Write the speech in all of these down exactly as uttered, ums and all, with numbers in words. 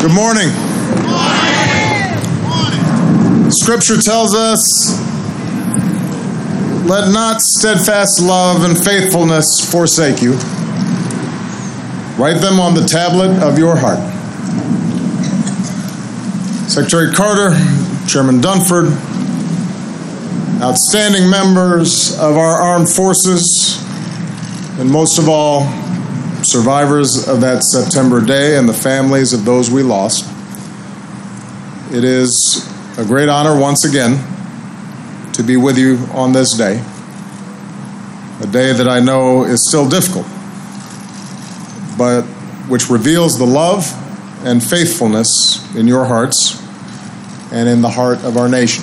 Good morning. Scripture tells us, let not steadfast love and faithfulness forsake you. Write them on the tablet of your heart. Secretary Carter, Chairman Dunford, outstanding members of our armed forces, and most of all, survivors of that September day and the families of those we lost. It is a great honor once again to be with you on this day, a day that I know is still difficult, but which reveals the love and faithfulness in your hearts and in the heart of our nation.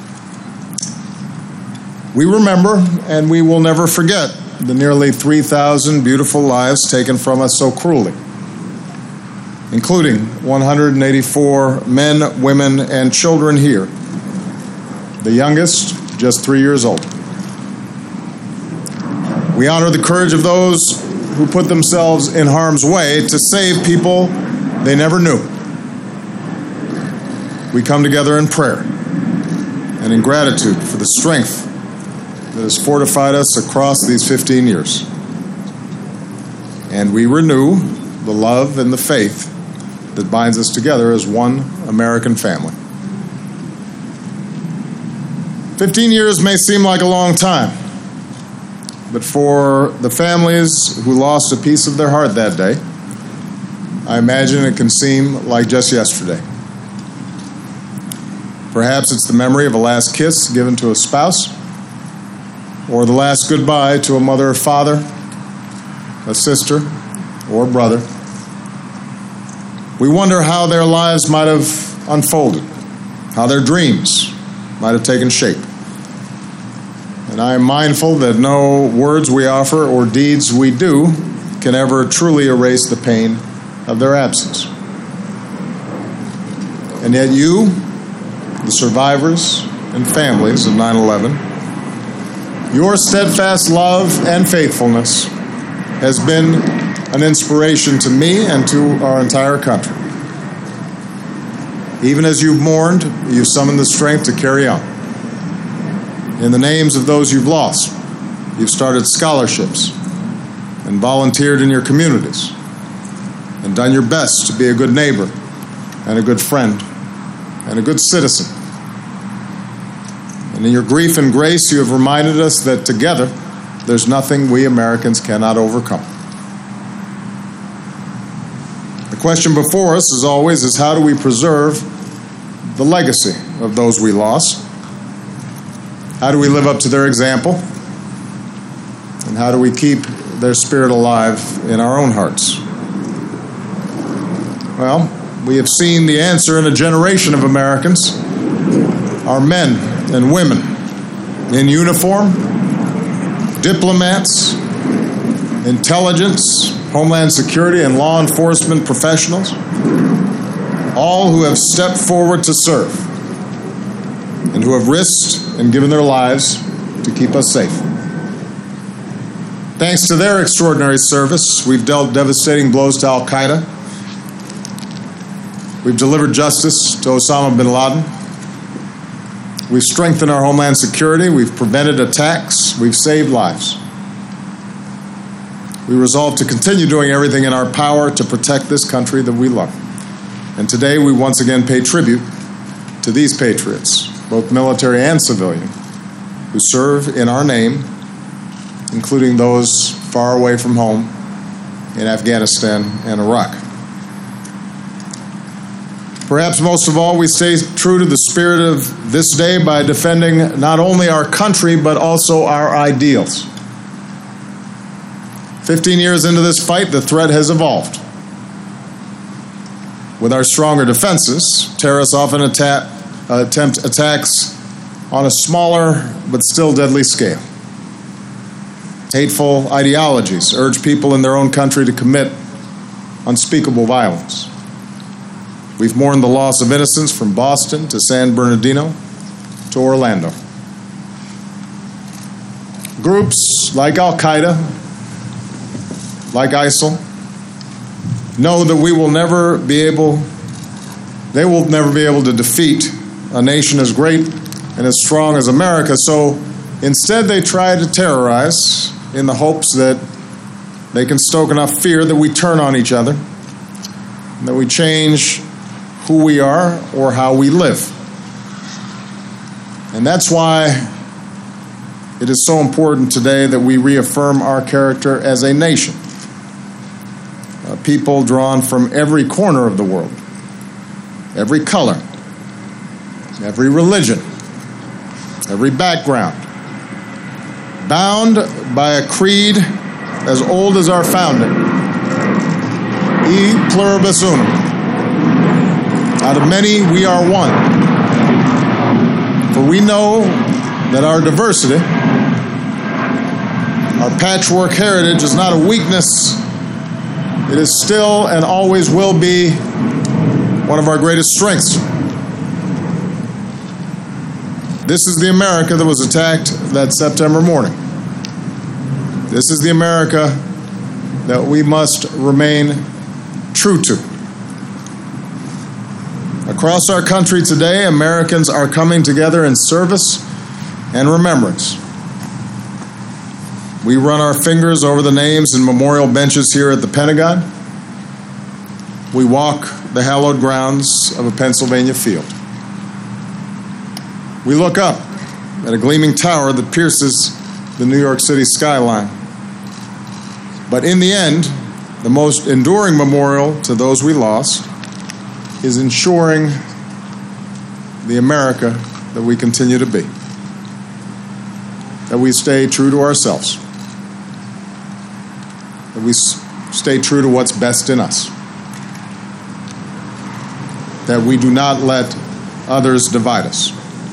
We remember and we will never forget the nearly three thousand beautiful lives taken from us so cruelly, including one hundred eighty-four men, women, and children here, the youngest just three years old. We honor the courage of those who put themselves in harm's way to save people they never knew. We come together in prayer and in gratitude for the strength that has fortified us across these fifteen years. And we renew the love and the faith that binds us together as one American family. fifteen years may seem like a long time, but for the families who lost a piece of their heart that day, I imagine it can seem like just yesterday. Perhaps it's the memory of a last kiss given to a spouse, or the last goodbye to a mother or father, a sister or brother. We wonder how their lives might have unfolded, how their dreams might have taken shape. And I am mindful that no words we offer or deeds we do can ever truly erase the pain of their absence. And yet you, the survivors and families of nine eleven, your steadfast love and faithfulness has been an inspiration to me and to our entire country. Even as you've mourned, you've summoned the strength to carry on. In the names of those you've lost, you've started scholarships and volunteered in your communities and done your best to be a good neighbor and a good friend and a good citizen. And in your grief and grace, you have reminded us that together, there's nothing we Americans cannot overcome. The question before us, as always, is how do we preserve the legacy of those we lost? How do we live up to their example? And how do we keep their spirit alive in our own hearts? Well, we have seen the answer in a generation of Americans, our men and women in uniform, diplomats, intelligence, homeland security, and law enforcement professionals, all who have stepped forward to serve and who have risked and given their lives to keep us safe. Thanks to their extraordinary service, we've dealt devastating blows to Al-Qaeda. We've delivered justice to Osama bin Laden. We've strengthened our homeland security. We've prevented attacks. We've saved lives. We resolve to continue doing everything in our power to protect this country that we love. And today we once again pay tribute to these patriots, both military and civilian, who serve in our name, including those far away from home in Afghanistan and Iraq. Perhaps most of all, we stay true to the spirit of this day by defending not only our country, but also our ideals. Fifteen years into this fight, the threat has evolved. With our stronger defenses, terrorists often attack, uh, attempt attacks on a smaller but still deadly scale. Hateful ideologies urge people in their own country to commit unspeakable violence. We've mourned the loss of innocents from Boston to San Bernardino to Orlando. Groups like Al-Qaeda, like ISIL, know that we will never be able they will never be able to defeat a nation as great and as strong as America. So instead, they try to terrorize in the hopes that they can stoke enough fear that we turn on each other, that we change who we are or how we live. And that's why it is so important today that we reaffirm our character as a nation. A people drawn from every corner of the world, every color, every religion, every background, bound by a creed as old as our founding, E pluribus unum. Out of many, we are one. For we know that our diversity, our patchwork heritage, is not a weakness. It is still and always will be one of our greatest strengths. This is the America that was attacked that September morning. This is the America that we must remain true to. Across our country today, Americans are coming together in service and remembrance. We run our fingers over the names and memorial benches here at the Pentagon. We walk the hallowed grounds of a Pennsylvania field. We look up at a gleaming tower that pierces the New York City skyline. But in the end, the most enduring memorial to those we lost is ensuring the America that we continue to be, that we stay true to ourselves, that we stay true to what's best in us, that we do not let others divide us.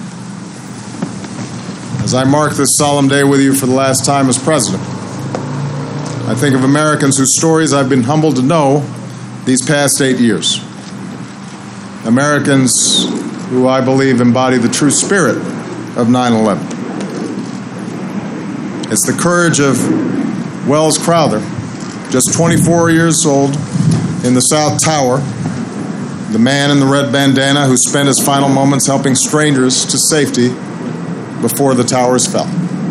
As I mark this solemn day with you for the last time as president, I think of Americans whose stories I've been humbled to know these past eight years. Americans who I believe embody the true spirit of nine eleven. It's the courage of Welles Crowther, just twenty-four years old, in the South Tower, the man in the red bandana who spent his final moments helping strangers to safety before the towers fell.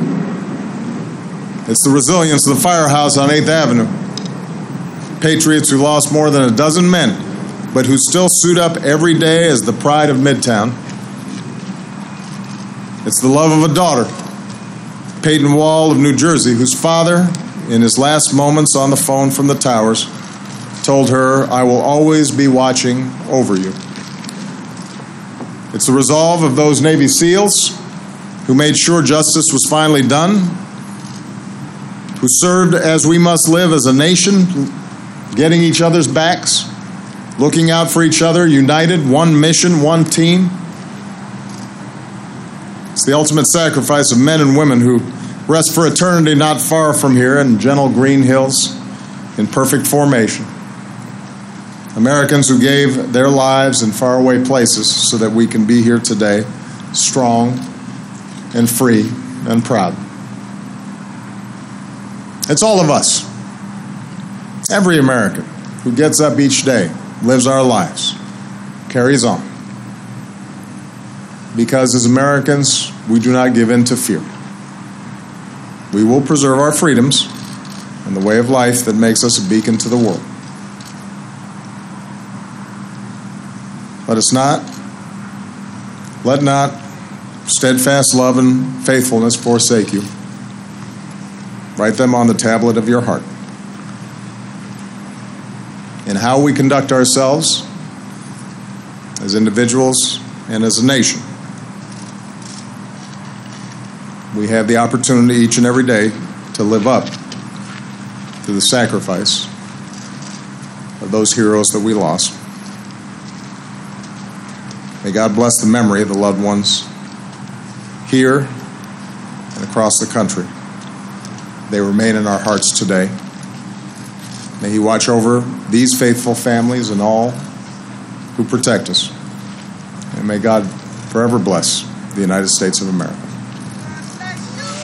It's the resilience of the firehouse on eighth avenue, patriots who lost more than a dozen men, but who still suit up every day as the pride of Midtown. It's the love of a daughter, Peyton Wall of New Jersey, whose father, in his last moments on the phone from the towers, told her, "I will always be watching over you." It's the resolve of those Navy SEALs who made sure justice was finally done, who served as we must live as a nation, getting each other's backs, looking out for each other, united, one mission, one team. It's the ultimate sacrifice of men and women who rest for eternity not far from here in gentle green hills in perfect formation. Americans who gave their lives in faraway places so that we can be here today, strong and free and proud. It's all of us. Every American who gets up each day, lives our lives, carries on. Because as Americans, we do not give in to fear. We will preserve our freedoms and the way of life that makes us a beacon to the world. Let us not, let not steadfast love and faithfulness forsake you. Write them on the tablet of your heart. In how we conduct ourselves as individuals and as a nation, we have the opportunity each and every day to live up to the sacrifice of those heroes that we lost. May God bless the memory of the loved ones here and across the country. They remain in our hearts today. May He watch over these faithful families and all who protect us. And may God forever bless the United States of America.